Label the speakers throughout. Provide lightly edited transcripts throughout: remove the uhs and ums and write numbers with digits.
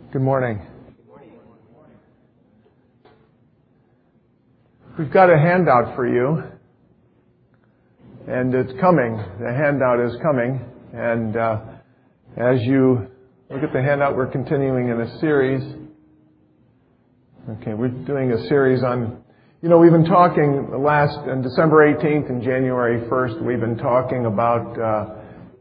Speaker 1: Good morning. We've got a handout for you, and it's coming. The handout is coming, and as you look at the handout, we're continuing in a series. Okay, we're doing a series on, we've been talking on December 18th and January 1st, we've been talking about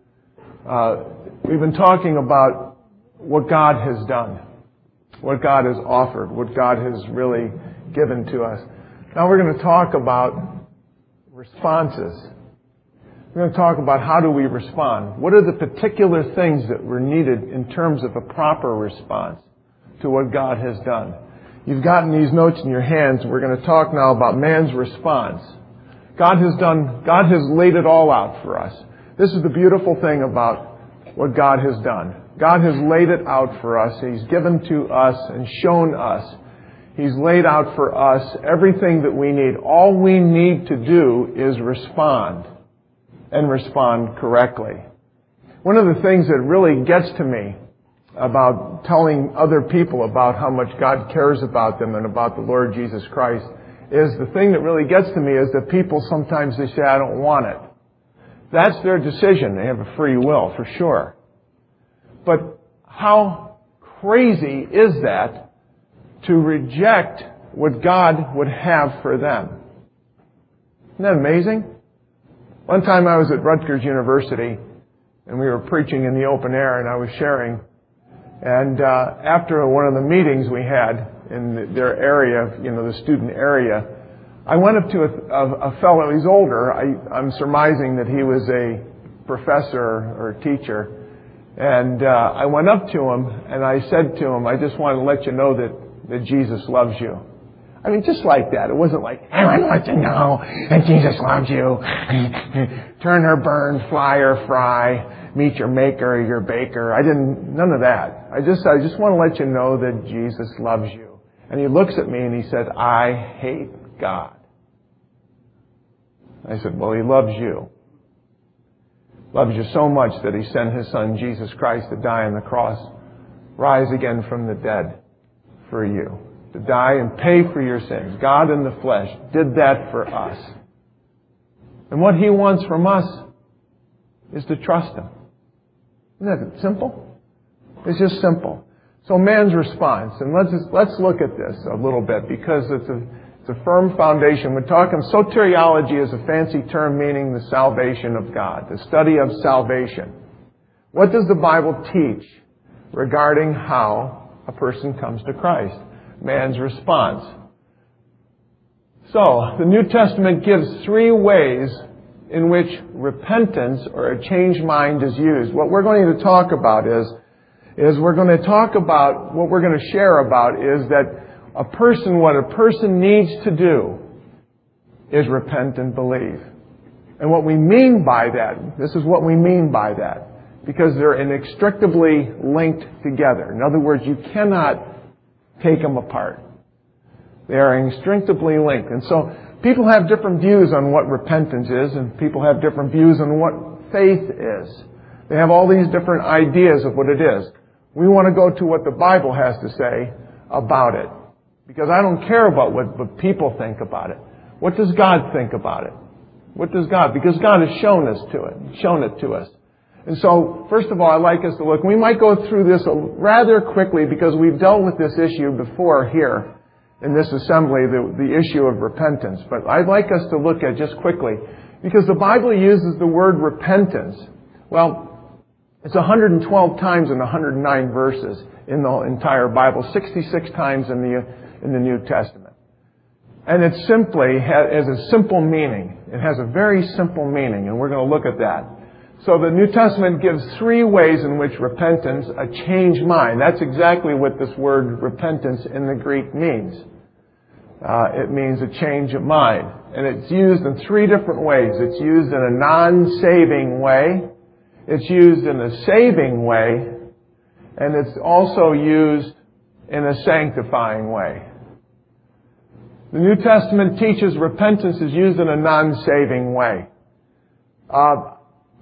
Speaker 1: what God has done, what God has offered, what God has really given to us. Now we're going to talk about responses. We're going to talk about how do we respond. What are the particular things that were needed in terms of a proper response to what God has done? You've gotten these notes in your hands, and we're going to talk now about man's response. God has laid it all out for us. This is the beautiful thing about what God has done. God has laid it out for us. He's given to us and shown us. He's laid out for us everything that we need. All we need to do is respond, and respond correctly. One of the things that really gets to me about telling other people about how much God cares about them and about the Lord Jesus Christ is the thing that really gets to me is that people sometimes they say, I don't want it. That's their decision. They have a free will, for sure. But how crazy is that to reject what God would have for them? Isn't that amazing? One time I was at Rutgers University, and we were preaching in the open air, and I was sharing. And after one of the meetings we had in their area, the student area, I went up to a fellow. He's older. I'm surmising that he was a professor or a teacher. And I went up to him, and I said to him, I just want to let you know that Jesus loves you. I mean, just like that. It wasn't like, I want to let you know that Jesus loves you. Turn or burn, fly or fry, meet your maker or your baker. None of that. I just want to let you know that Jesus loves you. And he looks at me and he said, I hate God. I said, well, he loves you. Loves you so much that he sent his son, Jesus Christ, to die on the cross, rise again from the dead for you, to die and pay for your sins. God in the flesh did that for us. And what he wants from us is to trust him. Isn't that simple? It's just simple. So man's response, and let's look at this a little bit because it's a firm foundation. We're talking soteriology is a fancy term meaning the salvation of God, the study of salvation. What does the Bible teach regarding how a person comes to Christ? Man's response. So, the New Testament gives 3 ways in which repentance or a changed mind is used. What we're going to talk about is we're going to talk about, what we're going to share about is that what a person needs to do is repent and believe. And what we mean by that, this is what we mean by that, because they're inextricably linked together. In other words, you cannot take them apart. They are inextricably linked. And so people have different views on what repentance is, and people have different views on what faith is. They have all these different ideas of what it is. We want to go to what the Bible has to say about it. Because I don't care about what people think about it. What does God think about it? What does God? Because God has shown it to us. And so, first of all, I'd like us to look. We might go through this rather quickly because we've dealt with this issue before here in this assembly, the issue of repentance. But I'd like us to look at just quickly, because the Bible uses the word repentance. Well, it's 112 times in 109 verses in the entire Bible, 66 times in the New Testament. And it simply has a simple meaning. It has a very simple meaning, and we're going to look at that. So the New Testament gives 3 ways in which repentance, a changed mind. That's exactly what this word repentance in the Greek means. It means a change of mind. And it's used in 3 different ways. It's used in a non-saving way. It's used in a saving way. And it's also used in a sanctifying way. The New Testament teaches repentance is used in a non-saving way.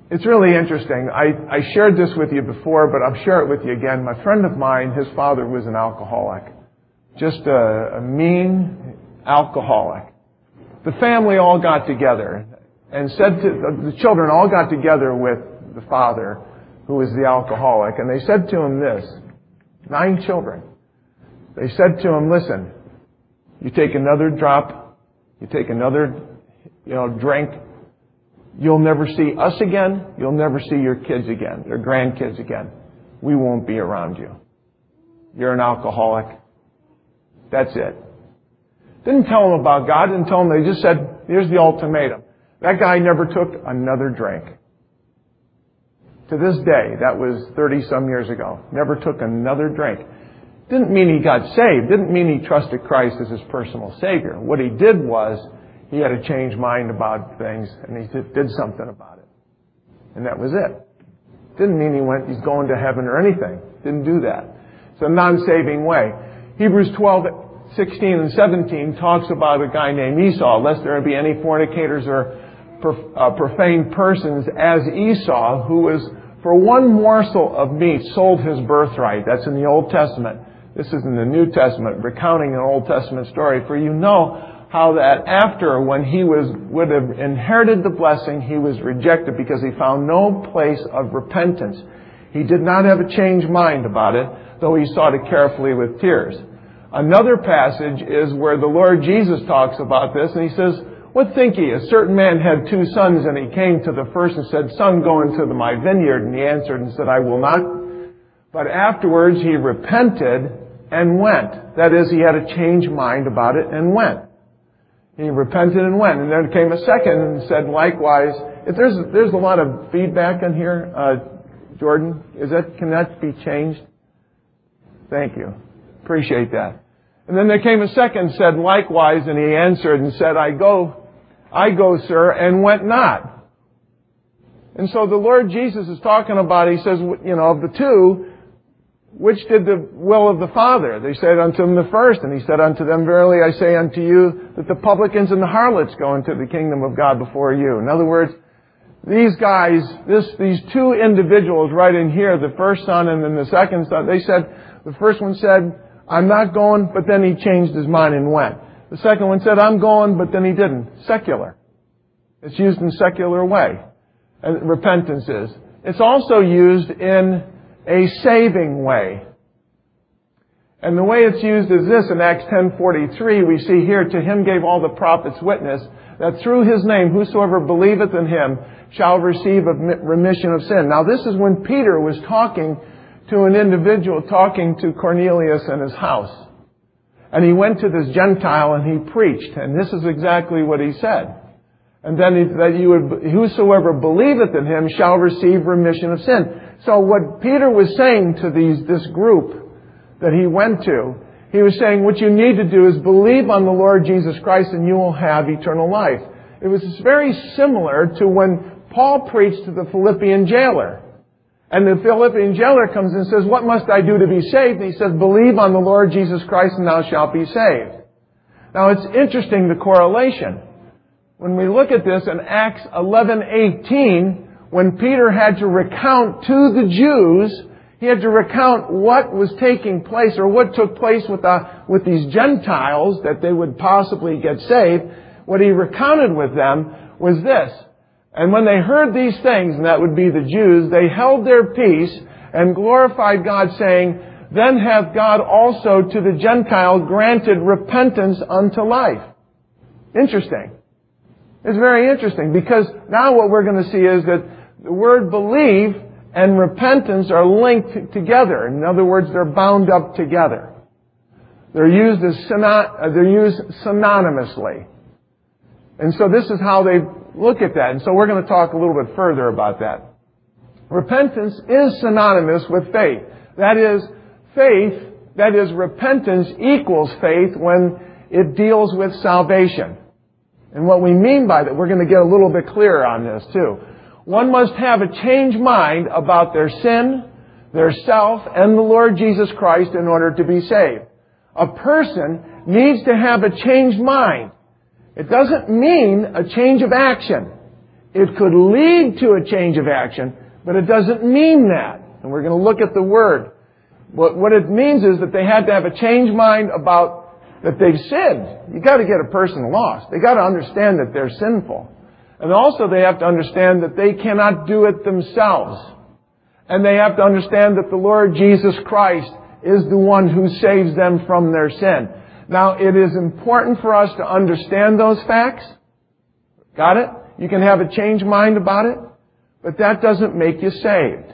Speaker 1: It's really interesting. I shared this with you before, but I'll share it with you again. My friend of mine, his father was an alcoholic. Just a mean alcoholic. The family all got together and said to, the children all got together with the father, who was the alcoholic, and they said to him this, 9 children. They said to him, listen, you take another drop, you take another, drink, you'll never see us again. You'll never see your kids again, your grandkids again. We won't be around you. You're an alcoholic. That's it. Didn't tell them about God. Didn't tell them. They just said, here's the ultimatum. That guy never took another drink. To this day, that was 30-some years ago, never took another drink. Didn't mean he got saved. Didn't mean he trusted Christ as his personal Savior. What he did was, he had a changed mind about things, and he did something about it. And that was it. Didn't mean he's going to heaven or anything. Didn't do that. It's a non-saving way. Hebrews 12:16 and 17 talks about a guy named Esau, lest there be any fornicators or profane persons as Esau, who was for one morsel of meat sold his birthright. That's in the Old Testament. This is in the New Testament, recounting an Old Testament story. For you know how that after, when he would have inherited the blessing, he was rejected because he found no place of repentance. He did not have a changed mind about it, though he sought it carefully with tears. Another passage is where the Lord Jesus talks about this, and he says, what think ye? A certain man had 2 sons, and he came to the first and said, Son, go into my vineyard. And he answered and said, I will not. But afterwards he repented and went. That is, he had a changed mind about it and went. He repented and went. And then came a second and said likewise. If there's a lot of feedback in here, Jordan, can that be changed? Thank you. Appreciate that. And then there came a second, said likewise, and he answered and said, I go, sir, and went not. And so the Lord Jesus is talking about, he says, of the 2, which did the will of the Father? They said unto him the first, and he said unto them, verily I say unto you, that the publicans and the harlots go into the kingdom of God before you. In other words, these guys, these 2 individuals right in here, the first son and then the second son, the first one said, I'm not going, but then he changed his mind and went. The second one said, I'm going, but then he didn't. Secular. It's used in secular way. And repentance is. It's also used in a saving way. And the way it's used is this. In Acts 10:43, we see here, to him gave all the prophets witness, that through his name whosoever believeth in him shall receive a remission of sin. Now this is when Peter was talking to an individual, talking to Cornelius in his house. And he went to this Gentile and he preached. And this is exactly what he said. And then whosoever believeth in him shall receive remission of sin. So what Peter was saying to this group that he went to, he was saying, what you need to do is believe on the Lord Jesus Christ and you will have eternal life. It was very similar to when Paul preached to the Philippian jailer. And the Philippian jailer comes and says, what must I do to be saved? And he says, believe on the Lord Jesus Christ and thou shalt be saved. Now it's interesting, the correlation. When we look at this in Acts 11:18, when Peter had to recount to the Jews, he had to recount what was taking place or what took place with these Gentiles that they would possibly get saved. What he recounted with them was this. And when they heard these things, and that would be the Jews, they held their peace and glorified God, saying, then hath God also to the Gentile granted repentance unto life. Interesting. It's very interesting, because now what we're going to see is that the word believe and repentance are linked together. In other words, they're bound up together. They're used synonymously. And so this is how they look at that. And so we're going to talk a little bit further about that. Repentance is synonymous with faith. That is, repentance equals faith when it deals with salvation. And what we mean by that, we're going to get a little bit clearer on this too. One must have a changed mind about their sin, their self, and the Lord Jesus Christ in order to be saved. A person needs to have a changed mind. It doesn't mean a change of action. It could lead to a change of action, but it doesn't mean that. And we're going to look at the word. What it means is that they had to have a changed mind about that they've sinned. You've got to get a person lost. They've got to understand that they're sinful. And also they have to understand that they cannot do it themselves. And they have to understand that the Lord Jesus Christ is the one who saves them from their sin. Now, it is important for us to understand those facts. Got it? You can have a changed mind about it, but that doesn't make you saved.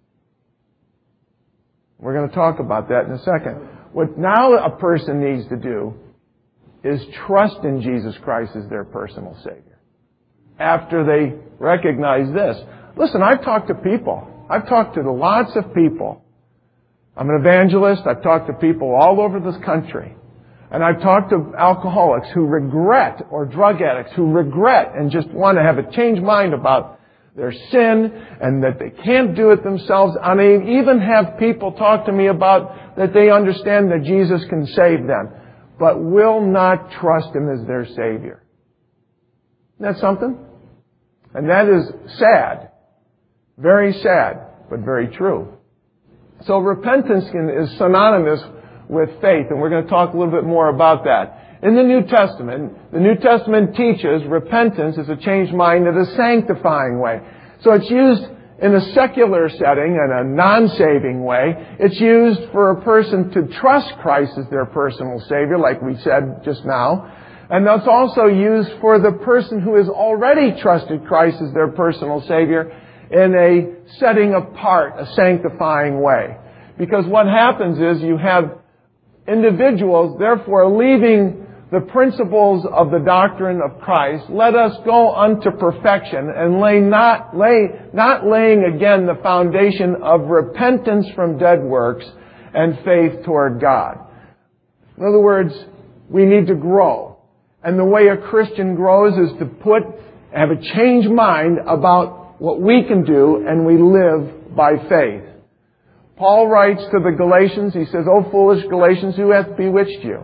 Speaker 1: We're going to talk about that in a second. What now a person needs to do is trust in Jesus Christ as their personal Savior. After they recognize this. Listen, I've talked to people. I've talked to lots of people. I'm an evangelist. I've talked to people all over this country. And I've talked to alcoholics who regret, or drug addicts who regret and just want to have a changed mind about their sin and that they can't do it themselves. I even have people talk to me about that they understand that Jesus can save them, but will not trust Him as their Savior. Isn't that something? And that is sad. Very sad, but very true. So repentance is synonymous with faith, and we're going to talk a little bit more about that. In the New Testament teaches repentance is a changed mind in a sanctifying way. So it's used in a secular setting, in a non-saving way. It's used for a person to trust Christ as their personal Savior, like we said just now. And that's also used for the person who has already trusted Christ as their personal Savior in a setting apart, a sanctifying way. Because what happens is you have individuals, therefore, leaving the principles of the doctrine of Christ. Let us go unto perfection and not laying again the foundation of repentance from dead works and faith toward God. In other words, we need to grow. And the way a Christian grows is to have a changed mind about what we can do, and we live by faith. Paul writes to the Galatians, he says, "O foolish Galatians, who hath bewitched you?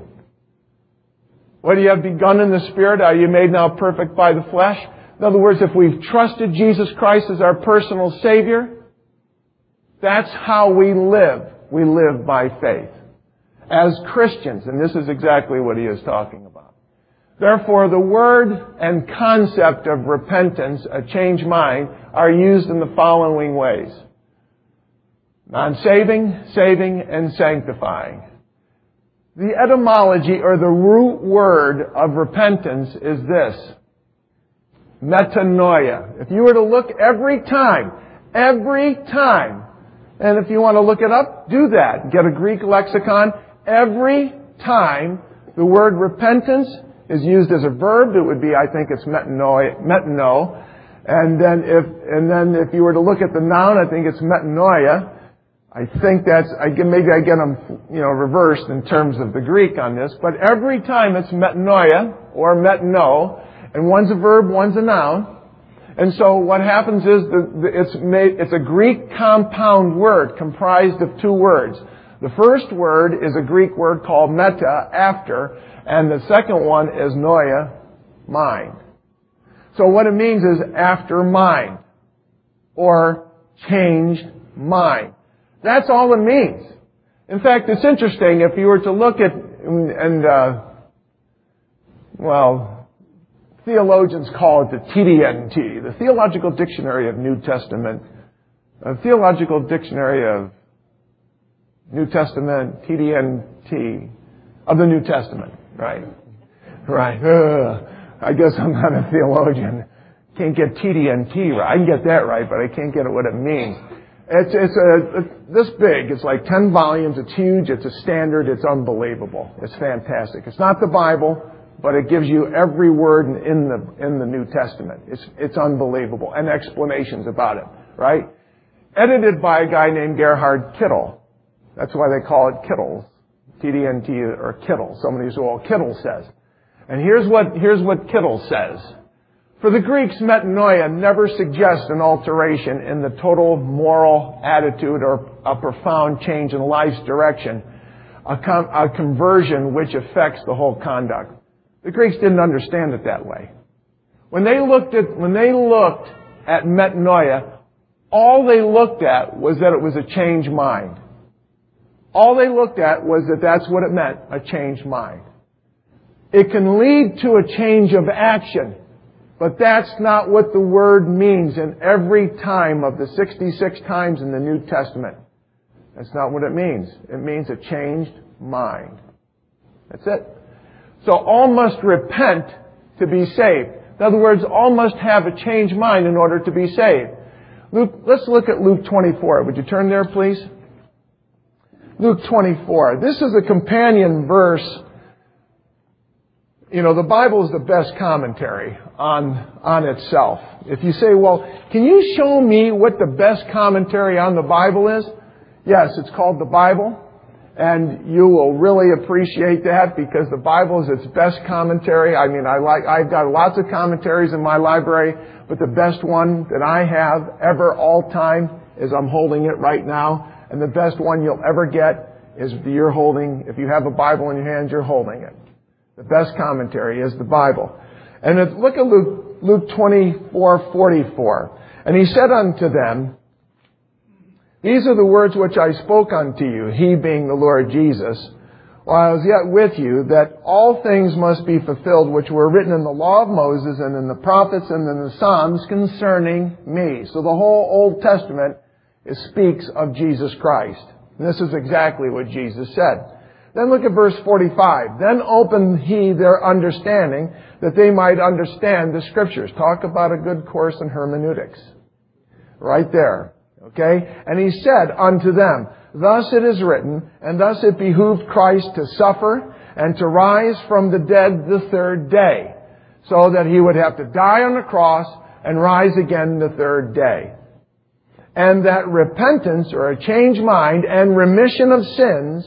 Speaker 1: What you have begun in the Spirit, are you made now perfect by the flesh?" In other words, if we've trusted Jesus Christ as our personal Savior, that's how we live. We live by faith. As Christians, and this is exactly what he is talking about. Therefore, the word and concept of repentance, a changed mind, are used in the following ways. Non-saving, saving, and sanctifying. The etymology or the root word of repentance is this: metanoia. If you were to look every time, and if you want to look it up, do that. Get a Greek lexicon. Every time the word repentance is used as a verb, it would be, I think it's metano. And then if you were to look at the noun, I think it's metanoia. I think maybe I get them, reversed in terms of the Greek on this, but every time it's metanoia or metano, and one's a verb, one's a noun. And so what happens is it's a Greek compound word comprised of two words. The first word is a Greek word called meta, after, and the second one is noia, mind. So what it means is after mind, or changed mind. That's all it means. In fact, it's interesting if you were to look at, theologians call it the TDNT, the Theological Dictionary of New Testament, Theological Dictionary of New Testament, TDNT, of the New Testament, right? I guess I'm not a theologian. Can't get TDNT right. I can get that right, but I can't get what it means. It's this big. It's like 10 volumes. It's huge. It's a standard. It's unbelievable. It's fantastic. It's not the Bible, but it gives you every word in the New Testament. It's unbelievable, and explanations about it, right? Edited by a guy named Gerhard Kittel. That's why they call it Kittles, TDNT or Kittel. Somebody says, "Well, Kittel says," and here's what Kittel says. For the Greeks, metanoia never suggests an alteration in the total moral attitude or a profound change in life's direction, a conversion which affects the whole conduct. The Greeks didn't understand it that way. When they looked at metanoia, all they looked at was that it was a changed mind. All they looked at was that that's what it meant, a changed mind. It can lead to a change of action, but that's not what the word means in every time of the 66 times in the New Testament. That's not what it means. It means a changed mind. That's it. So all must repent to be saved. In other words, all must have a changed mind in order to be saved. Let's look at Luke 24. Would you turn there, please? Luke 24. This is a companion verse. You know, the Bible is the best commentary on itself. If you say, well, can you show me what the best commentary on the Bible is? Yes, it's called the Bible. And you will really appreciate that because the Bible is its best commentary. I mean, I've got lots of commentaries in my library, but the best one that I have ever all time is I'm holding it right now. And the best one you'll ever get is you're holding, if you have a Bible in your hands, you're holding it. The best commentary is the Bible. And look at Luke 24:44. And he said unto them, these are the words which I spoke unto you, he being the Lord Jesus, while I was yet with you, that all things must be fulfilled which were written in the law of Moses and in the prophets and in the Psalms concerning me. So the whole Old Testament speaks of Jesus Christ. And this is exactly what Jesus said. Then look at verse 45. Then opened he their understanding that they might understand the Scriptures. Talk about a good course in hermeneutics. Right there. Okay? And he said unto them, thus it is written, and thus it behooved Christ to suffer and to rise from the dead the third day, so that he would have to die on the cross and rise again the third day. And that repentance, or a changed mind, and remission of sins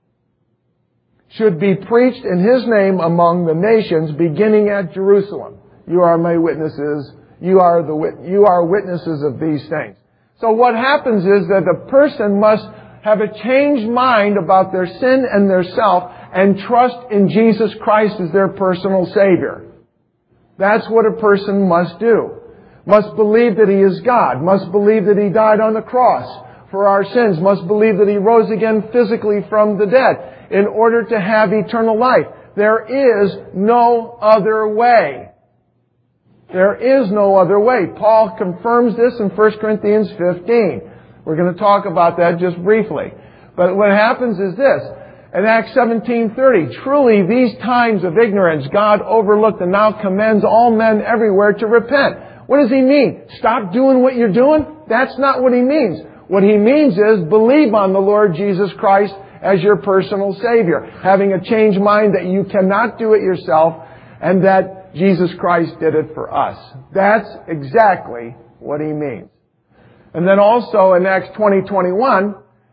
Speaker 1: should be preached in his name among the nations, beginning at Jerusalem. You are my witnesses. You are witnesses of these things. So what happens is that a person must have a changed mind about their sin and their self and trust in Jesus Christ as their personal Savior. That's what a person must do. Must believe that He is God. Must believe that He died on the cross for our sins. Must believe that He rose again physically from the dead in order to have eternal life. There is no other way. There is no other way. Paul confirms this in 1 Corinthians 15. We're going to talk about that just briefly. But what happens is this. In Acts 17:30, truly these times of ignorance God overlooked and now commends all men everywhere to repent. What does He mean? Stop doing what you're doing? That's not what He means. What He means is believe on the Lord Jesus Christ as your personal Savior. Having a changed mind that you cannot do it yourself and that Jesus Christ did it for us. That's exactly what He means. And then also in Acts 20:21,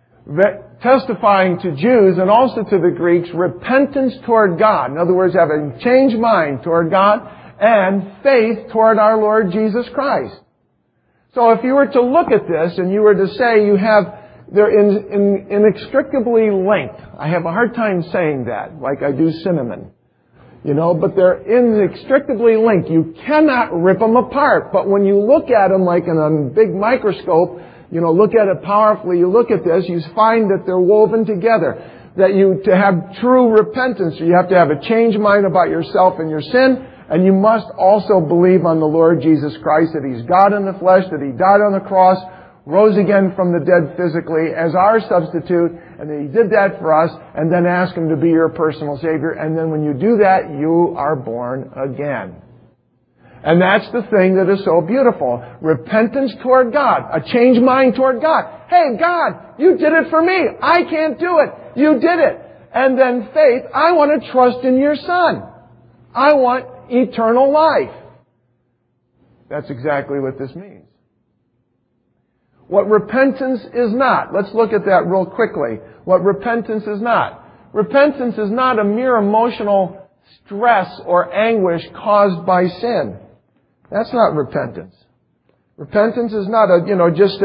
Speaker 1: testifying to Jews and also to the Greeks, repentance toward God. In other words, having a changed mind toward God and faith toward our Lord Jesus Christ. So if you were to look at this and you were to say they're inextricably linked. I have a hard time saying that, like I do cinnamon. But they're inextricably linked. You cannot rip them apart. But when you look at them like in a big microscope, look at it powerfully, you look at this, you find that they're woven together. That to have true repentance, you have to have a changed mind about yourself and your sin, and you must also believe on the Lord Jesus Christ, that He's God in the flesh, that He died on the cross, rose again from the dead physically as our substitute, and that He did that for us, and then ask Him to be your personal Savior. And then when you do that, you are born again. And that's the thing that is so beautiful. Repentance toward God. A changed mind toward God. Hey, God, You did it for me. I can't do it. You did it. And then faith. I want to trust in Your Son. I want eternal life. That's exactly what this means. What repentance is not. Let's look at that real quickly. What repentance is not. Repentance is not a mere emotional stress or anguish caused by sin. That's not repentance. Repentance is not just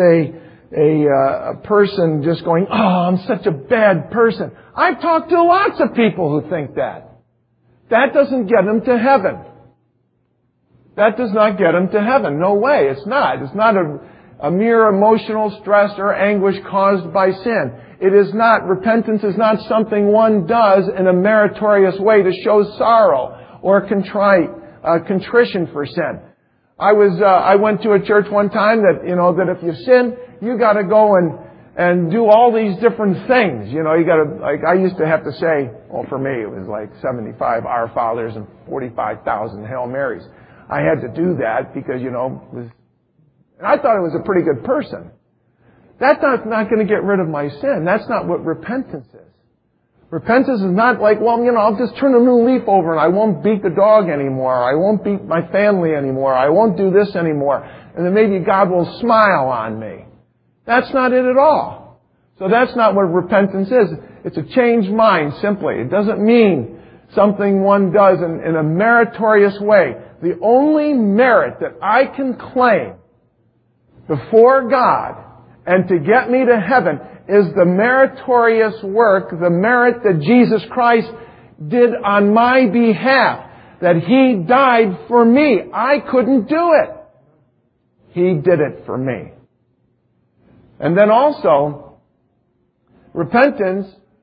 Speaker 1: a person just going, oh, I'm such a bad person. I've talked to lots of people who think that. That doesn't get them to heaven. That does not get him to heaven. No way. It's not. It's not a mere emotional stress or anguish caused by sin. It is not. Repentance is not something one does in a meritorious way to show sorrow or contrition for sin. I went to a church one time that if you sin, you got to go and do all these different things. You got to, I used to have to say, well, for me, it was like 75 Our Fathers and 45,000 Hail Marys. I had to do that because, and I thought I was a pretty good person. That's not going to get rid of my sin. That's not what repentance is. Repentance is not like, well, I'll just turn a new leaf over and I won't beat the dog anymore. I won't beat my family anymore. I won't do this anymore. And then maybe God will smile on me. That's not it at all. So that's not what repentance is. It's a changed mind, simply. It doesn't mean something one does in a meritorious way. The only merit that I can claim before God and to get me to heaven is the meritorious work, the merit that Jesus Christ did on my behalf, that He died for me. I couldn't do it. He did it for me. And then also, repentance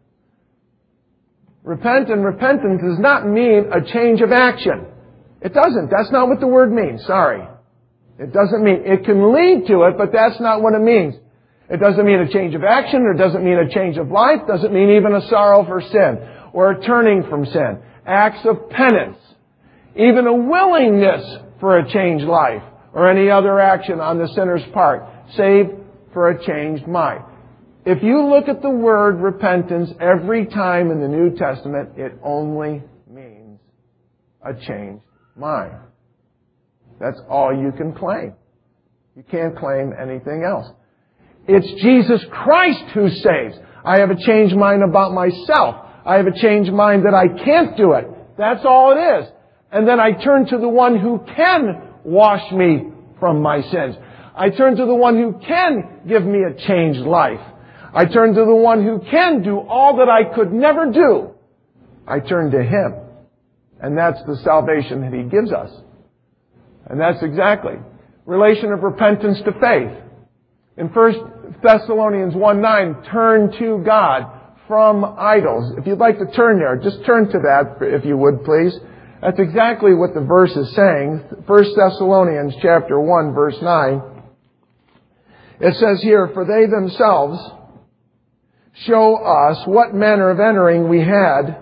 Speaker 1: does not mean a change of action. It doesn't. That's not what the word means. Sorry. It doesn't mean. It can lead to it, but that's not what it means. It doesn't mean a change of action, or it doesn't mean a change of life, doesn't mean even a sorrow for sin, or a turning from sin. Acts of penance, even a willingness for a changed life, or any other action on the sinner's part, save for a changed mind. If you look at the word repentance every time in the New Testament, it only means a changed mind. That's all you can claim. You can't claim anything else. It's Jesus Christ who saves. I have a changed mind about myself. I have a changed mind that I can't do it. That's all it is. And then I turn to the one who can wash me from my sins. I turn to the one who can give me a changed life. I turn to the one who can do all that I could never do. I turn to Him. And that's the salvation that He gives us. And that's exactly relation of repentance to faith. In 1 Thessalonians 1:9, turn to God from idols. If you'd like to turn there, just turn to that, if you would, please. That's exactly what the verse is saying. 1 Thessalonians chapter 1, verse 9. It says here, for they themselves show us what manner of entering we had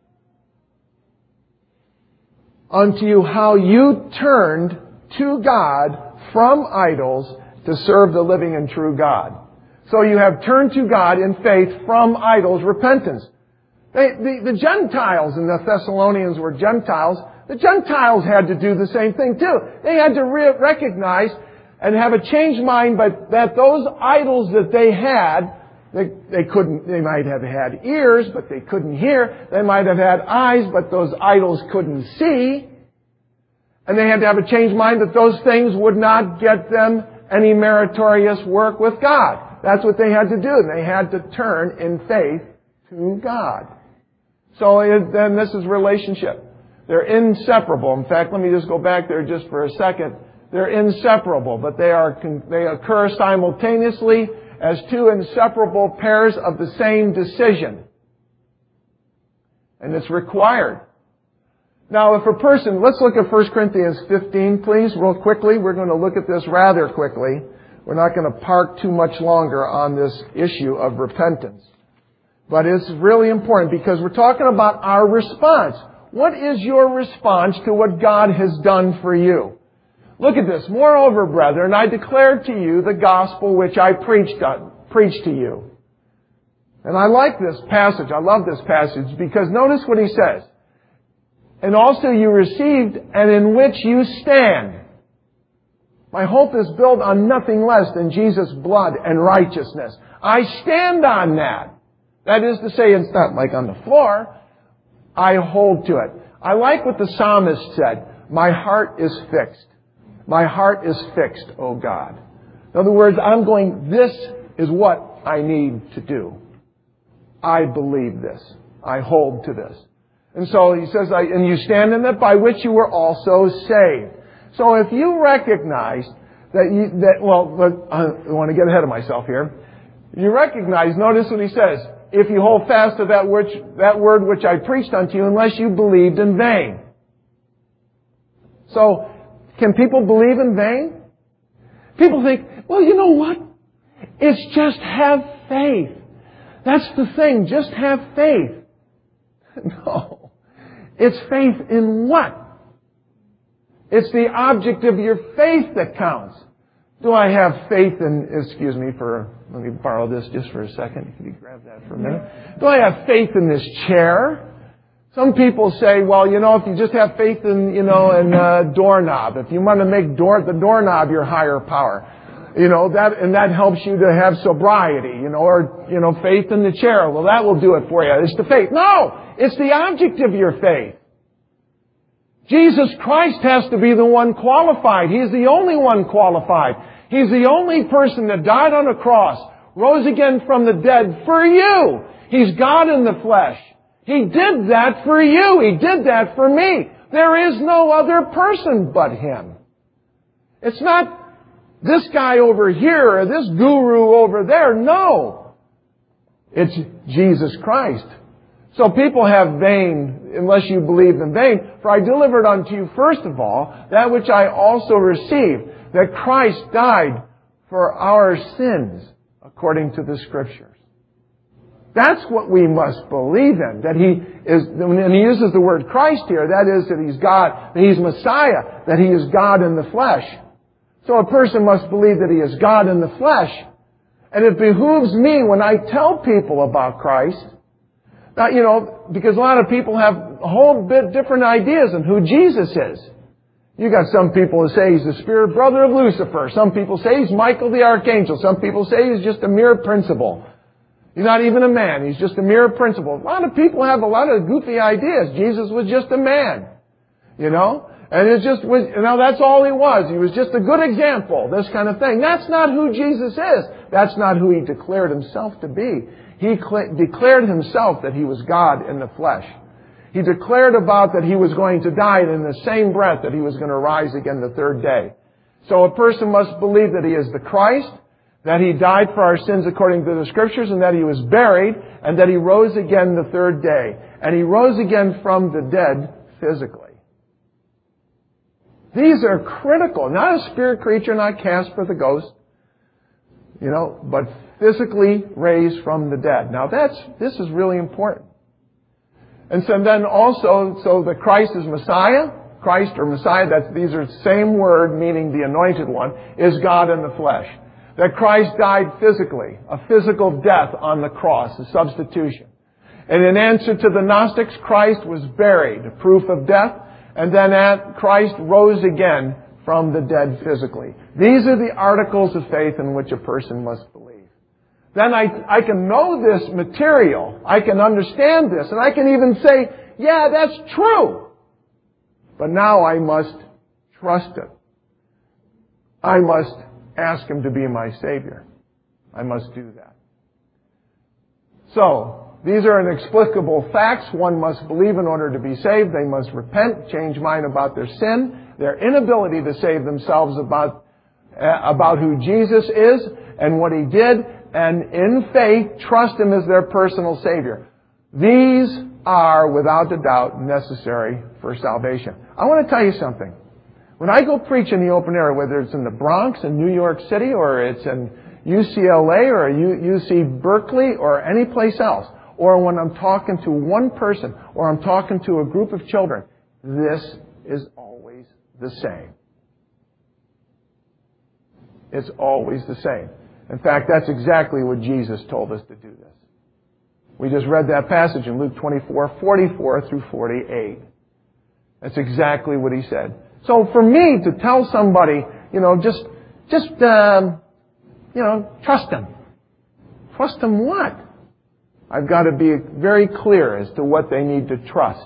Speaker 1: unto you, how you turned to God from idols to serve the living and true God. So you have turned to God in faith from idols, repentance. The Gentiles, and the Thessalonians were Gentiles, the Gentiles had to do the same thing too. They had to recognize and have a changed mind, but that those idols that they had, they might have had ears, but they couldn't hear. They might have had eyes, but those idols couldn't see. And they had to have a changed mind that those things would not get them any meritorious work with God. That's what they had to do. They had to turn in faith to God. So then this is relationship. They're inseparable. In fact, let me just go back there just for a second. They're inseparable, but they occur simultaneously as two inseparable pairs of the same decision. And it's required. Now, if a person, let's look at 1 Corinthians 15, please, real quickly. We're going to look at this rather quickly. We're not going to park too much longer on this issue of repentance. But it's really important because we're talking about our response. What is your response to what God has done for you? Look at this. Moreover, brethren, I declare to you the gospel which I preached to you. And I like this passage. I love this passage because notice what he says. And also you received, and in which you stand. My hope is built on nothing less than Jesus' blood and righteousness. I stand on that. That is to say, it's not like on the floor. I hold to it. I like what the psalmist said. My heart is fixed. My heart is fixed, O God. In other words, this is what I need to do. I believe this. I hold to this. And so he says, and you stand in it by which you were also saved. So if you recognize I want to get ahead of myself here. You recognize, notice what he says, if you hold fast to that word which I preached unto you, unless you believed in vain. So, can people believe in vain? People think, well, you know what? It's just have faith. That's the thing, just have faith. No. It's faith in what? It's the object of your faith that counts. Do I have faith in, let me borrow this just for a second. Can you grab that for a minute? Do I have faith in this chair? Some people say, well, if you just have faith in a doorknob, if you want to make the doorknob your higher power, that helps you to have sobriety, or faith in the chair. Well, that will do it for you. It's the faith. No! It's the object of your faith. Jesus Christ has to be the one qualified. He's the only one qualified. He's the only person that died on a cross, rose again from the dead for you. He's God in the flesh. He did that for you. He did that for me. There is no other person but Him. It's not this guy over here or this guru over there. No. It's Jesus Christ. So people have vain, unless you believe in vain. For I delivered unto you, first of all, that which I also received, that Christ died for our sins, according to the Scriptures. That's what we must believe in. That He is, and He uses the word Christ here, that is that He's God, that He's Messiah, that He is God in the flesh. So a person must believe that He is God in the flesh. And it behooves me when I tell people about Christ, because a lot of people have a whole bit different ideas on who Jesus is. You got some people who say He's the spirit brother of Lucifer. Some people say He's Michael the Archangel. Some people say He's just a mere principle. He's not even a man. He's just a mere principle. A lot of people have a lot of goofy ideas. Jesus was just a man. And it just was, that's all He was. He was just a good example, this kind of thing. That's not who Jesus is. That's not who He declared Himself to be. He declared Himself that He was God in the flesh. He declared about that He was going to die, and in the same breath that He was going to rise again the third day. So a person must believe that He is the Christ, that He died for our sins according to the Scriptures, and that He was buried, and that He rose again the third day. And He rose again from the dead physically. These are critical. Not a spirit creature, not Casper the ghost, but physically raised from the dead. Now this is really important. And so then also, so that Christ is Messiah, Christ or Messiah, these are the same word meaning the anointed one, is God in the flesh. That Christ died physically, a physical death on the cross, a substitution. And in answer to the Gnostics, Christ was buried, a proof of death, and then Christ rose again from the dead physically. These are the articles of faith in which a person must believe. Then I can know this material, I can understand this, and I can even say, yeah, that's true. But now I must trust it. I must ask Him to be my Savior. I must do that. So, these are inexplicable facts one must believe in order to be saved. They must repent, change mind about their sin, their inability to save themselves about who Jesus is and what He did, and in faith, trust Him as their personal Savior. These are, without a doubt, necessary for salvation. I want to tell you something. When I go preach in the open air, whether it's in the Bronx, in New York City, or it's in UCLA, or UC Berkeley, or any place else, or when I'm talking to one person, or I'm talking to a group of children, this is always the same. It's always the same. In fact, that's exactly what Jesus told us to do this. We just read that passage in Luke 24:44 through 48. That's exactly what He said. So for me to tell somebody, just trust Him. Trust Him what? I've got to be very clear as to what they need to trust.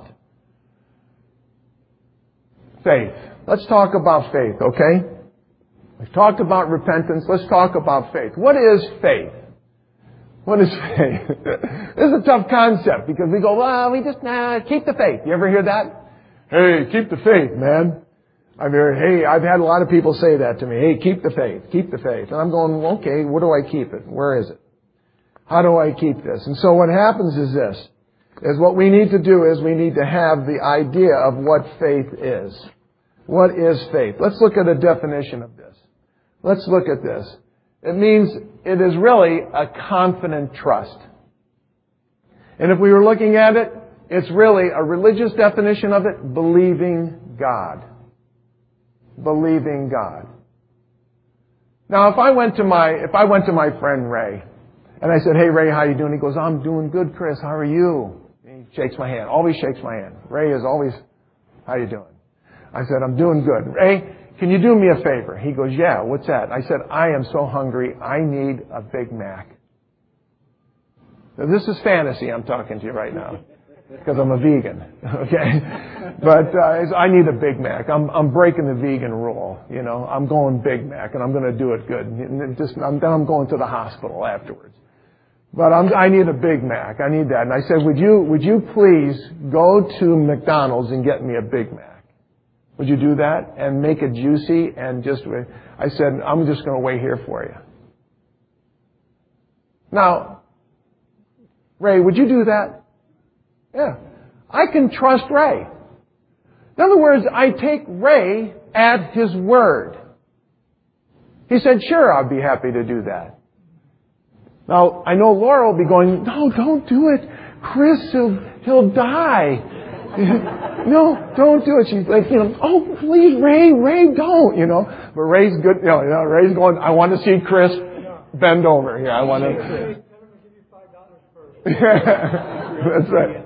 Speaker 1: Faith. Let's talk about faith, okay? We've talked about repentance. Let's talk about faith. What is faith? What is faith? This is a tough concept because we go, well, we just keep the faith. You ever hear that? Hey, keep the faith, man. I've had a lot of people say that to me. Hey, keep the faith, keep the faith. And I'm going, okay, where do I keep it? Where is it? How do I keep this? And so what happens is this, is what we need to do is we need to have the idea of what faith is. What is faith? Let's look at a definition of this. Let's look at this. It means it is really a confident trust. And if we were looking at it, it's really a religious definition of it, believing God. Believing God. Now, if I went to my friend Ray, and I said, hey Ray, how you doing? He goes, I'm doing good, Chris. How are you? He shakes my hand. Always shakes my hand. Ray is always, how you doing? I said, I'm doing good. Ray, can you do me a favor? He goes, yeah, what's that? I said, I am so hungry. I need a Big Mac. Now, this is fantasy I'm talking to you right now. Because I'm a vegan, okay? But I need a Big Mac. I'm breaking the vegan rule, you know. I'm going Big Mac, and I'm going to do it good. And then I'm going to the hospital afterwards. But I need a Big Mac. I need that. And I said, would you please go to McDonald's and get me a Big Mac? Would you do that and make it juicy and I said, I'm just going to wait here for you. Now, Ray, would you do that? Yeah. I can trust Ray. In other words, I take Ray at his word. He said, sure, I'd be happy to do that. Now, I know Laura will be going, no, don't do it. Chris, he'll die. No, don't do it. She's like, oh, please, Ray, don't, But Ray's good, Ray's going, I want to see Chris bend over. Yeah, I want to. That's right.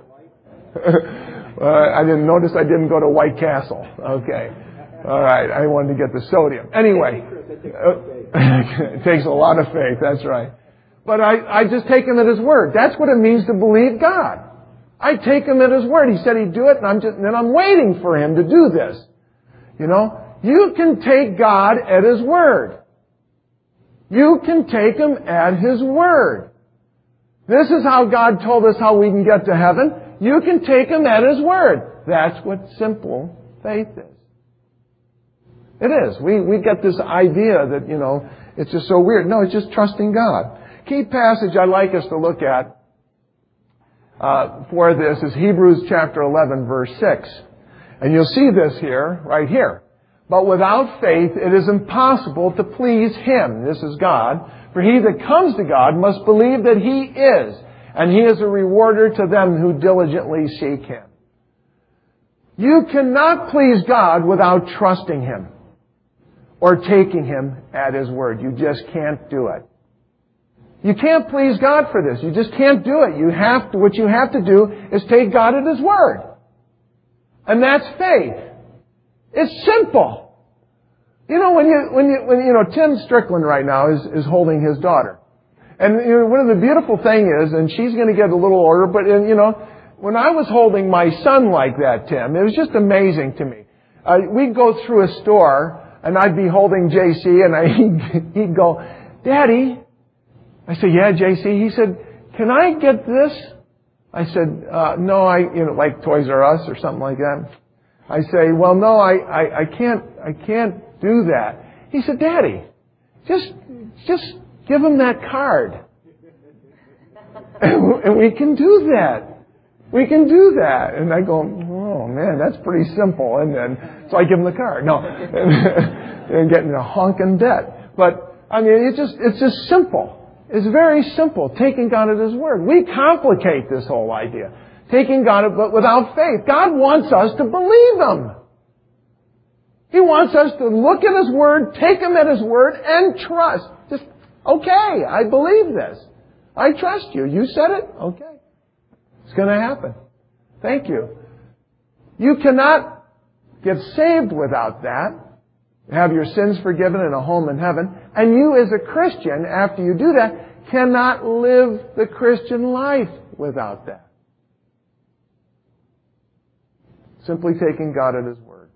Speaker 1: I didn't notice I didn't go to White Castle. Okay. All right. I wanted to get the sodium. Anyway, it takes a lot of faith. That's right. But I just take him at his word. That's what it means to believe God. I take him at his word. He said he'd do it, and I'm waiting for him to do this. You can take God at his word. You can take him at his word. This is how God told us how we can get to heaven. You can take him at his word. That's what simple faith is. It is. We get this idea that, it's just so weird. No, it's just trusting God. Key passage I'd like us to look at for this is Hebrews chapter 11, verse 6. And you'll see this here, right here. But without faith, it is impossible to please him. This is God. For he that comes to God must believe that he is, and he is a rewarder to them who diligently seek him. You cannot please God without trusting him or taking him at his word. You just can't do it. You can't please God for this. You just can't do it. What you have to do is take God at his word. And that's faith. It's simple. When Tim Strickland right now is holding his daughter. And one of the beautiful thing is, and she's going to get a little older, but when I was holding my son like that, Tim, it was just amazing to me. We'd go through a store, and I'd be holding JC, and he'd go, Daddy. I said, yeah, JC. He said, can I get this? I said, no, like Toys R Us or something like that. I say, well, no, I can't do that. He said, Daddy, just give him that card. And we can do that. We can do that. And I go, oh man, that's pretty simple. And then, so I give him the card. No. And getting a honking debt. But, it's just simple. It's very simple. Taking God at his word. We complicate this whole idea. Taking God, but without faith. God wants us to believe him. He wants us to look at his word, take him at his word, and trust. Just, okay, I believe this. I trust you. You said it? Okay. It's going to happen. Thank you. You cannot get saved without that. Have your sins forgiven and a home in heaven. And you as a Christian, after you do that, cannot live the Christian life without that. Simply taking God at his word.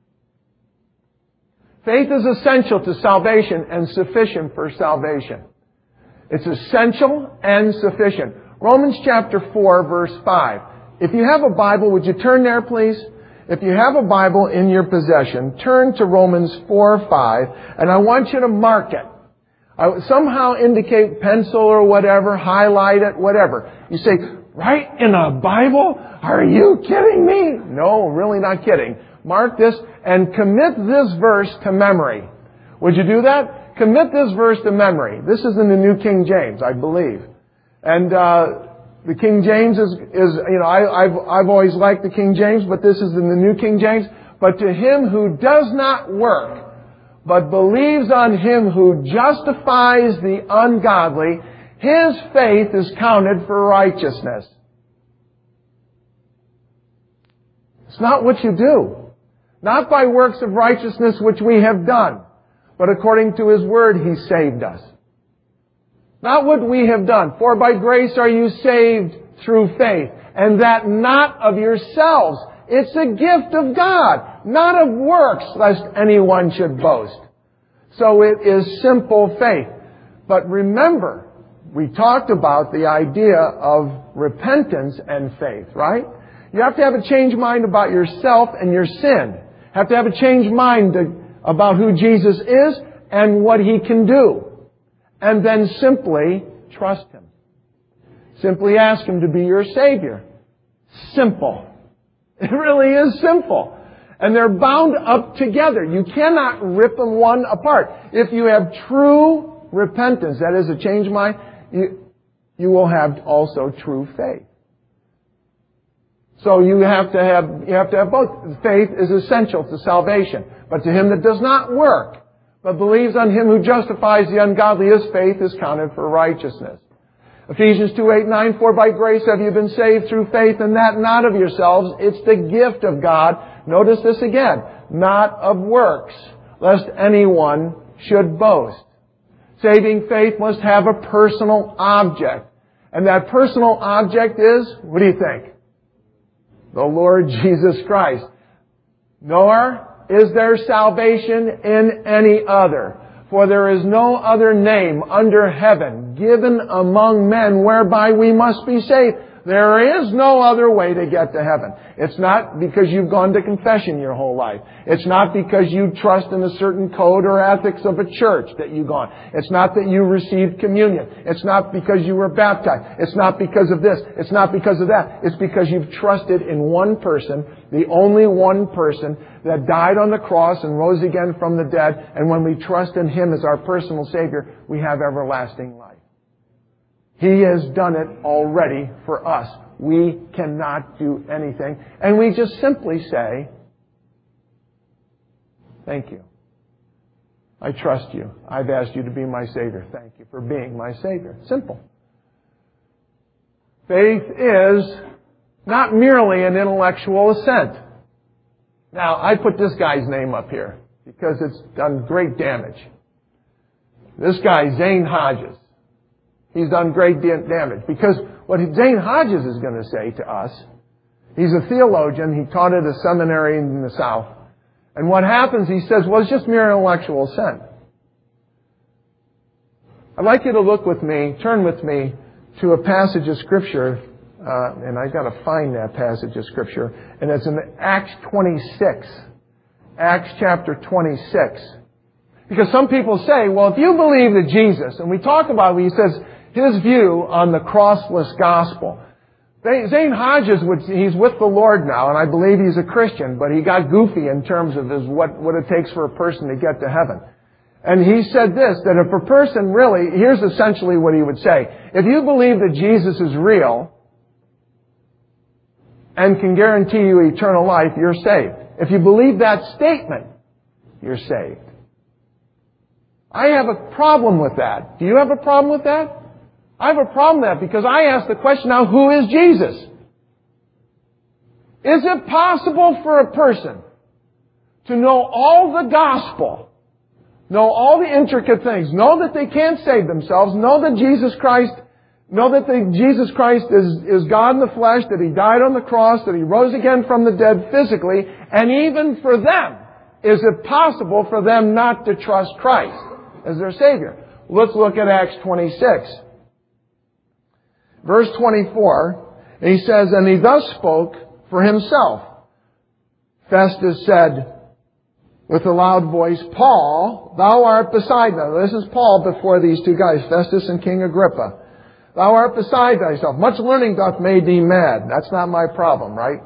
Speaker 1: Faith is essential to salvation and sufficient for salvation. It's essential and sufficient. Romans chapter 4, verse 5. If you have a Bible, would you turn there, please? If you have a Bible in your possession, turn to Romans 4:5, and I want you to mark it. Somehow indicate pencil or whatever, highlight it, whatever. You say, right in a Bible? Are you kidding me? No, really not kidding. Mark this and commit this verse to memory. Would you do that? Commit this verse to memory. This is in the New King James, I believe. And the King James is I've always liked the King James, but this is in the New King James. But to him who does not work, but believes on him who justifies the ungodly, his faith is counted for righteousness. It's not what you do. Not by works of righteousness which we have done, but according to his word he saved us. Not what we have done. For by grace are you saved through faith, and that not of yourselves. It's a gift of God, not of works, lest anyone should boast. So it is simple faith. But remember, we talked about the idea of repentance and faith, right? You have to have a changed mind about yourself and your sin. You have to have a changed mind about who Jesus is and what He can do. And then simply trust Him. Simply ask Him to be your Savior. Simple. It really is simple. And they're bound up together. You cannot rip them one apart. If you have true repentance, that is a changed mind, you will have also true faith. So you have to have both. Faith is essential to salvation. But to him that does not work, but believes on him who justifies the ungodly, his faith is counted for righteousness. Ephesians 2:8-9, for by grace have you been saved through faith, and that not of yourselves. It's the gift of God. Notice this again. Not of works, lest anyone should boast. Saving faith must have a personal object. And that personal object is, what do you think? The Lord Jesus Christ. Nor is there salvation in any other. For there is no other name under heaven given among men whereby we must be saved. There is no other way to get to heaven. It's not because you've gone to confession your whole life. It's not because you trust in a certain code or ethics of a church that you've gone. It's not that you received communion. It's not because you were baptized. It's not because of this. It's not because of that. It's because you've trusted in one person, the only one person that died on the cross and rose again from the dead. And when we trust in Him as our personal Savior, we have everlasting life. He has done it already for us. We cannot do anything. And we just simply say, thank you. I trust you. I've asked you to be my Savior. Thank you for being my Savior. Simple. Faith is not merely an intellectual assent. Now, I put this guy's name up here because it's done great damage. This guy, Zane Hodges. He's done great damage. Because what Zane Hodges is going to say to us, he's a theologian. He taught at a seminary in the South. And what happens, he says, well, it's just mere intellectual assent. I'd like you to turn with me to a passage of Scripture, and I've got to find that passage of Scripture, and it's in Acts 26. Acts chapter 26. Because some people say, well, if you believe that Jesus, and we talk about it, he says, his view on the crossless gospel. Zane Hodges, he's with the Lord now, and I believe he's a Christian, but he got goofy in terms of what it takes for a person to get to heaven. And he said this, that if a person really, here's essentially what he would say. If you believe that Jesus is real and can guarantee you eternal life, you're saved. If you believe that statement, you're saved. I have a problem with that. Do you have a problem with that? I have a problem with that because I ask the question now, who is Jesus? Is it possible for a person to know all the gospel, know all the intricate things, know that they can't save themselves, know that Jesus Christ is God in the flesh, that He died on the cross, that He rose again from the dead physically, and even for them, is it possible for them not to trust Christ as their Savior? Let's look at Acts 26. Verse 24, and he says, and he thus spoke for himself.
Speaker 2: Festus said with a loud voice, Paul, thou art beside thee. This is Paul before these two guys, Festus and King Agrippa. Thou art beside thyself. Much learning doth make thee mad. That's not my problem, right?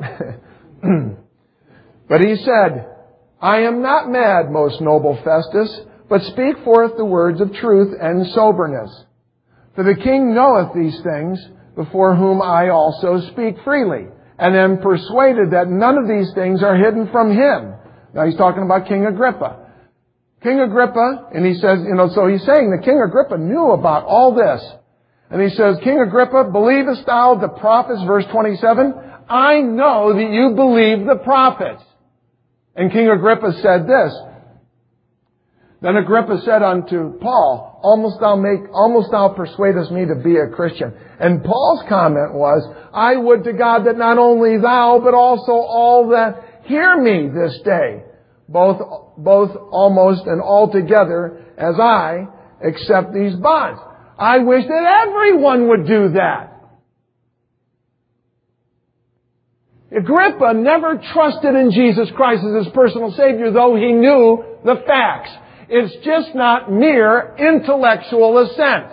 Speaker 2: But he said, I am not mad, most noble Festus, but speak forth the words of truth and soberness. For the king knoweth these things, before whom I also speak freely, and am persuaded that none of these things are hidden from him. Now he's talking about King Agrippa. King Agrippa, and he says, so he's saying that King Agrippa knew about all this. And he says, King Agrippa, believest thou the prophets? Verse 27, I know that you believe the prophets. And King Agrippa said this. Then Agrippa said unto Paul, almost thou persuadest me to be a Christian. And Paul's comment was, I would to God that not only thou, but also all that hear me this day, both almost and altogether, as I accept these bonds. I wish that everyone would do that. Agrippa never trusted in Jesus Christ as his personal Savior, though he knew the facts. It's just not mere intellectual assent.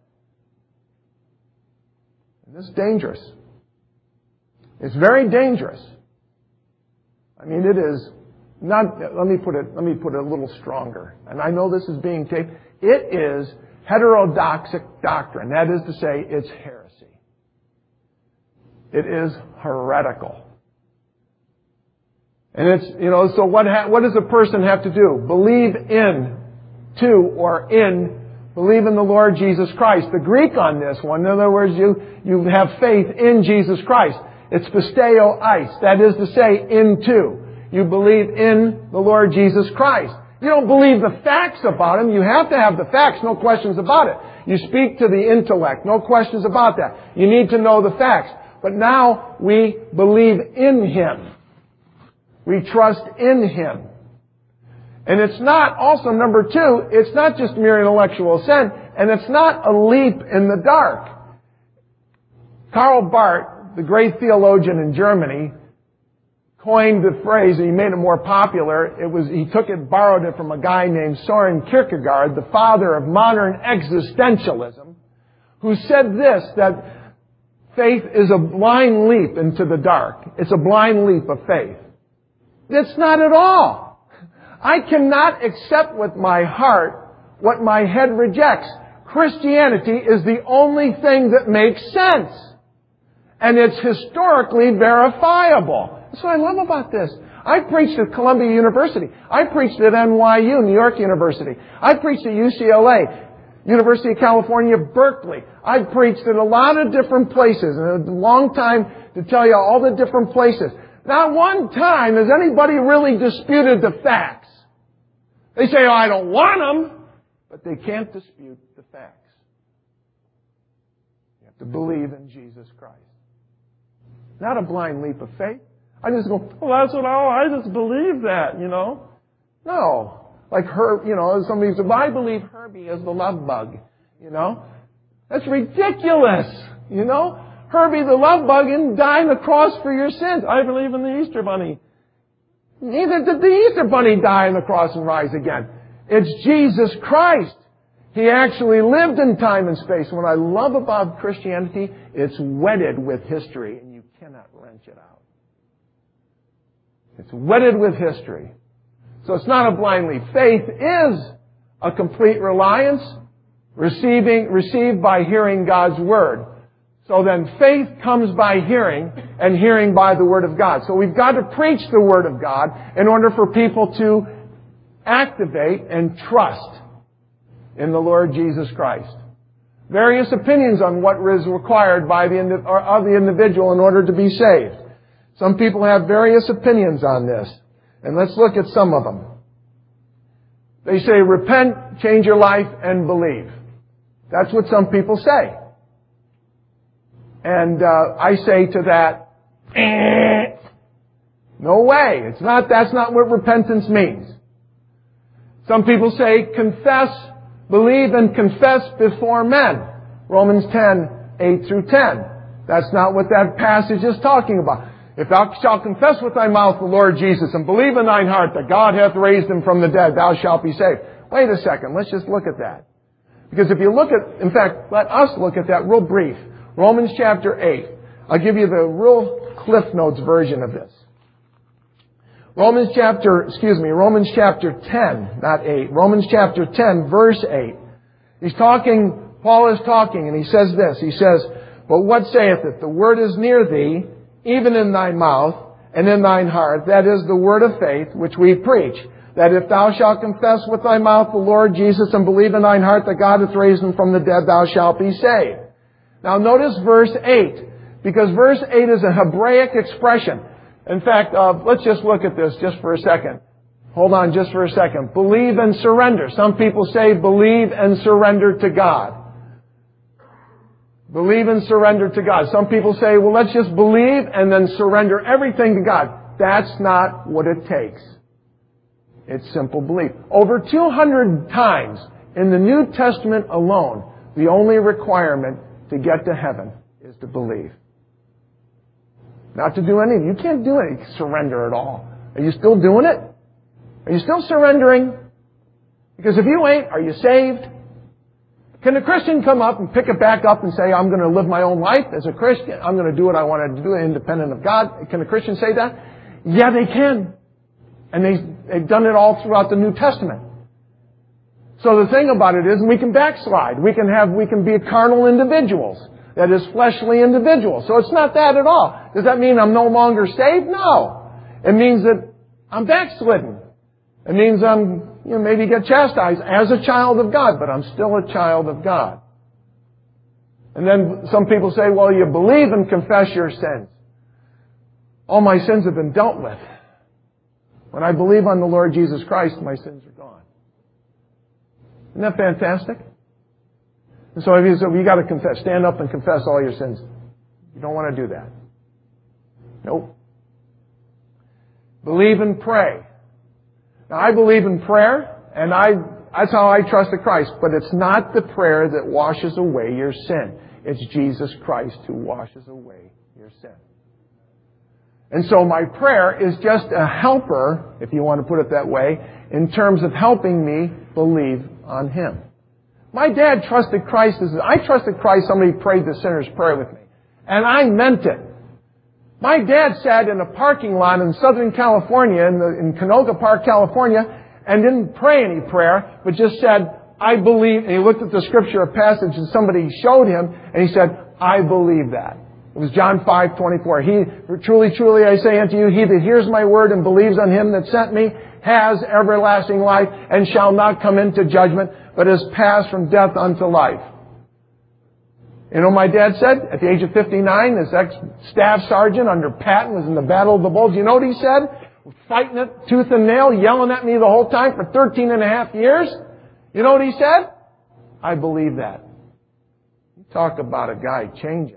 Speaker 2: And this is dangerous. It's very dangerous. I mean, it is not, let me put it a little stronger. And I know this is being taped. It is heterodoxic doctrine. That is to say, it's heresy. It is heretical. And it's, so what does a person have to do? Believe in the Lord Jesus Christ. The Greek on this one, in other words, you have faith in Jesus Christ. It's pisteo eis. That is to say, into. You believe in the Lord Jesus Christ. You don't believe the facts about Him. You have to have the facts, no questions about it. You speak to the intellect, no questions about that. You need to know the facts. But now we believe in Him. We trust in Him. And it's not, also number two, it's not just mere intellectual assent, and it's not a leap in the dark. Karl Barth, the great theologian in Germany, coined the phrase, and he made it more popular. He borrowed it from a guy named Soren Kierkegaard, the father of modern existentialism, who said this, that faith is a blind leap into the dark. It's a blind leap of faith. It's not at all. I cannot accept with my heart what my head rejects. Christianity is the only thing that makes sense. And it's historically verifiable. That's what I love about this. I preached at Columbia University. I preached at NYU, New York University. I preached at UCLA, University of California, Berkeley. I preached at a lot of different places. And a long time to tell you all the different places. Not one time has anybody really disputed the facts. They say, I don't want them, but they can't dispute the facts. You have to believe in Jesus Christ. Not a blind leap of faith. I just go, I just believe that, No. Like somebody said, I believe Herbie is the love bug, That's ridiculous, Herbie the love bug and die on the cross for your sins. I believe in the Easter Bunny. Neither did the Easter Bunny die on the cross and rise again. It's Jesus Christ. He actually lived in time and space. What I love about Christianity, it's wedded with history, and you cannot wrench it out. It's wedded with history. So it's not a blind leap. Faith is a complete reliance, received by hearing God's Word. So then faith comes by hearing, and hearing by the Word of God. So we've got to preach the Word of God in order for people to activate and trust in the Lord Jesus Christ. Various opinions on what is required of the individual in order to be saved. Some people have various opinions on this. And let's look at some of them. They say, repent, change your life, and believe. That's what some people say. And I say to that, no way. That's not what repentance means. Some people say, believe and confess before men. Romans 10, 8 through 10. That's not what that passage is talking about. If thou shalt confess with thy mouth the Lord Jesus and believe in thine heart that God hath raised him from the dead, thou shalt be saved. Wait a second. Let's just look at that. Because if you look at, in fact, let us look at that real brief. Romans chapter 8. I'll give you the real Cliff Notes version of this. Romans chapter 10, not 8. Romans chapter 10, verse 8. Paul is talking, and he says this. He says, but what saith it? The word is near thee, even in thy mouth and in thine heart. That is the word of faith which we preach. That if thou shalt confess with thy mouth the Lord Jesus and believe in thine heart that God hath raised him from the dead, thou shalt be saved. Now notice verse 8, because verse 8 is a Hebraic expression. In fact, let's just look at this just for a second. Hold on just for a second. Believe and surrender. Some people say believe and surrender to God. Believe and surrender to God. Some people say, well, let's just believe and then surrender everything to God. That's not what it takes. It's simple belief. Over 200 times in the New Testament alone, the only requirement to get to heaven is to believe. Not to do anything. You can't do any surrender at all. Are you still doing it? Are you still surrendering? Because if you ain't, are you saved? Can a Christian come up and pick it back up and say, I'm going to live my own life as a Christian. I'm going to do what I want to do independent of God. Can a Christian say that? Yeah, they can. And they've done it all throughout the New Testament. So the thing about it is we can backslide. We can be carnal individuals. That is, fleshly individuals. So it's not that at all. Does that mean I'm no longer saved? No. It means that I'm backslidden. It means I'm, maybe get chastised as a child of God, but I'm still a child of God. And then some people say, well, you believe and confess your sins. All my sins have been dealt with. When I believe on the Lord Jesus Christ, my sins are gone. Isn't that fantastic? And so if you got to confess, stand up and confess all your sins. You don't want to do that. Nope. Believe and pray. Now I believe in prayer, and that's how I trust in Christ. But it's not the prayer that washes away your sin. It's Jesus Christ who washes away your sin. And so my prayer is just a helper, if you want to put it that way, in terms of helping me believe on Him. My dad trusted Christ I trusted Christ, somebody prayed the sinner's prayer with me. And I meant it. My dad sat in a parking lot in Southern California, in Canoga Park, California, and didn't pray any prayer, but just said, I believe, and he looked at the scripture passage that somebody showed him, and he said, I believe that. It was John 5:24. Truly, truly, I say unto you, he that hears my word and believes on him that sent me has everlasting life and shall not come into judgment, but is passed from death unto life. You know, my dad said, at the age of 59, this ex-staff sergeant under Patton was in the Battle of the Bulge. You know what he said? Fighting it tooth and nail, yelling at me the whole time for 13 and a half years. You know what he said? I believe that. You talk about a guy changing.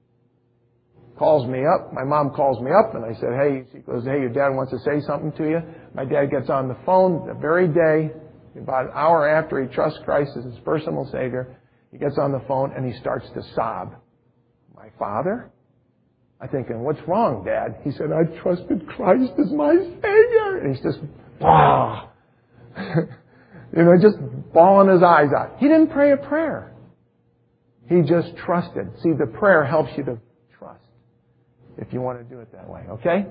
Speaker 2: Calls me up. My mom calls me up, and I said, hey, she goes, hey, your dad wants to say something to you. My dad gets on the phone the very day, about an hour after he trusts Christ as his personal Savior. He gets on the phone, and he starts to sob. My father? I'm thinking, what's wrong, Dad? He said, I trusted Christ as my Savior. And he's just, bah. Just bawling his eyes out. He didn't pray a prayer. He just trusted. See, the prayer helps you to trust, if you want to do it that way, okay?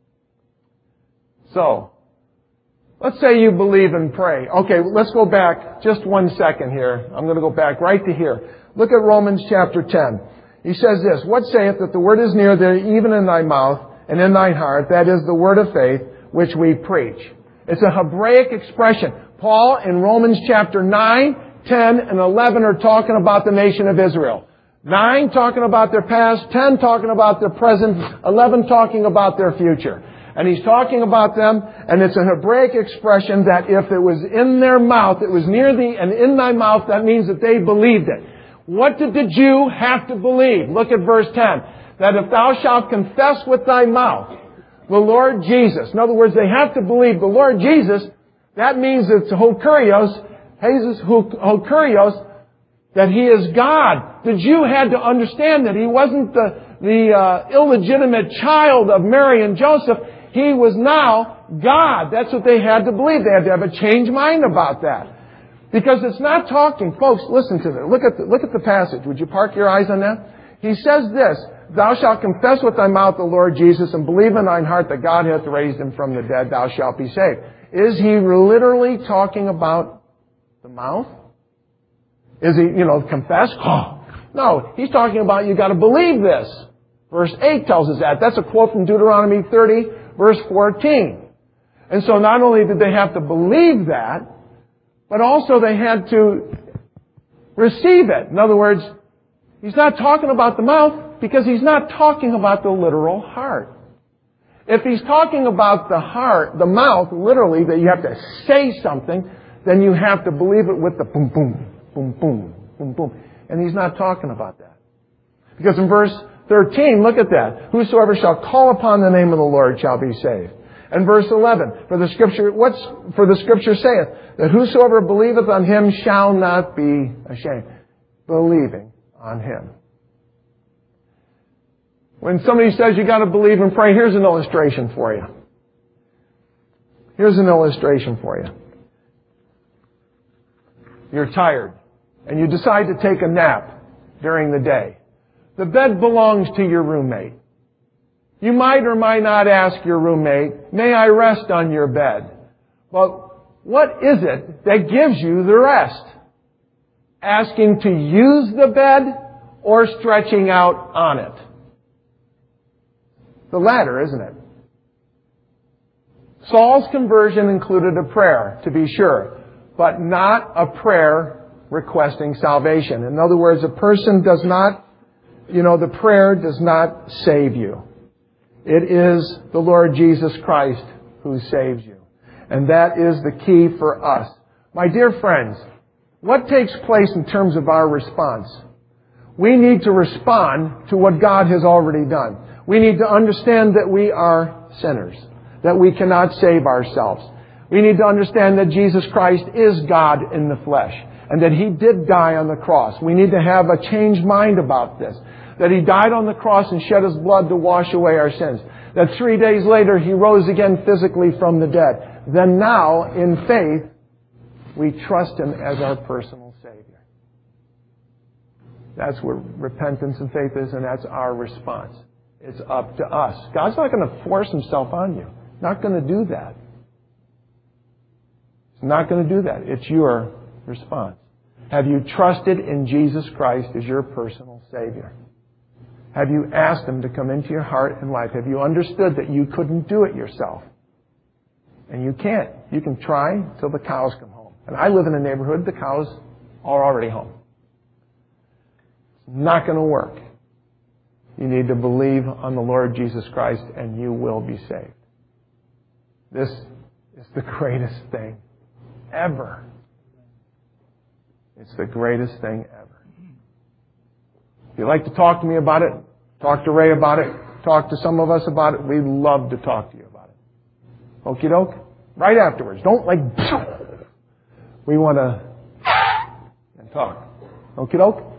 Speaker 2: So, let's say you believe and pray. Okay, let's go back just 1 second here. I'm going to go back right to here. Look at Romans chapter 10. He says this, what saith that the word is near thee, even in thy mouth and in thine heart, that is the word of faith which we preach. It's a Hebraic expression. Paul in Romans chapter 9, 10, and 11 are talking about the nation of Israel. 9 talking about their past, 10 talking about their present, 11 talking about their future. And he's talking about them, and it's a Hebraic expression that if it was in their mouth, it was near thee and in thy mouth, that means that they believed it. What did the Jew have to believe? Look at verse 10. That if thou shalt confess with thy mouth the Lord Jesus. In other words, they have to believe the Lord Jesus. That means it's hokurios, Jesus hokurios, that He is God. The Jew had to understand that He wasn't the illegitimate child of Mary and Joseph. He was now God. That's what they had to believe. They had to have a changed mind about that. Because it's not talking, folks, listen to this. Look at the passage. Would you park your eyes on that? He says this, thou shalt confess with thy mouth the Lord Jesus and believe in thine heart that God hath raised Him from the dead, thou shalt be saved. Is He literally talking about the mouth? Is He, confess? Oh, no, He's talking about you got to believe this. Verse 8 tells us that. That's a quote from Deuteronomy 30, verse 14. And so not only did they have to believe that, but also they had to receive it. In other words, He's not talking about the mouth because He's not talking about the literal heart. If He's talking about the heart, the mouth, literally, that you have to say something, then you have to believe it with the boom, boom, boom, boom, boom, boom. And He's not talking about that. Because in verse 13, look at that. Whosoever shall call upon the name of the Lord shall be saved. And verse 11, for the scripture saith, that whosoever believeth on Him shall not be ashamed. Believing on Him. When somebody says you got to believe and pray, here's an illustration for you. Here's an illustration for you. You're tired, and you decide to take a nap during the day. The bed belongs to your roommate. You might or might not ask your roommate, may I rest on your bed? But what is it that gives you the rest? Asking to use the bed or stretching out on it? The latter, isn't it? Saul's conversion included a prayer, to be sure, but not a prayer requesting salvation. In other words, a person does not, the prayer does not save you. It is the Lord Jesus Christ who saves you. And that is the key for us. My dear friends, what takes place in terms of our response? We need to respond to what God has already done. We need to understand that we are sinners, that we cannot save ourselves. We need to understand that Jesus Christ is God in the flesh, and that He did die on the cross. We need to have a changed mind about this. That He died on the cross and shed His blood to wash away our sins. That 3 days later He rose again physically from the dead. Then now, in faith, we trust Him as our personal Savior. That's what repentance and faith is, and that's our response. It's up to us. God's not going to force Himself on you. Not going to do that. He's not going to do that. It's your response. Have you trusted in Jesus Christ as your personal Savior? Have you asked Him to come into your heart and life? Have you understood that you couldn't do it yourself? And you can't. You can try till the cows come home. And I live in a neighborhood, the cows are already home. It's not going to work. You need to believe on the Lord Jesus Christ and you will be saved. This is the greatest thing ever. It's the greatest thing ever. If you'd like to talk to me about it, talk to Ray about it, talk to some of us about it, we'd love to talk to you about it. Okie doke? Right afterwards. Don't we want to talk. Okie doke?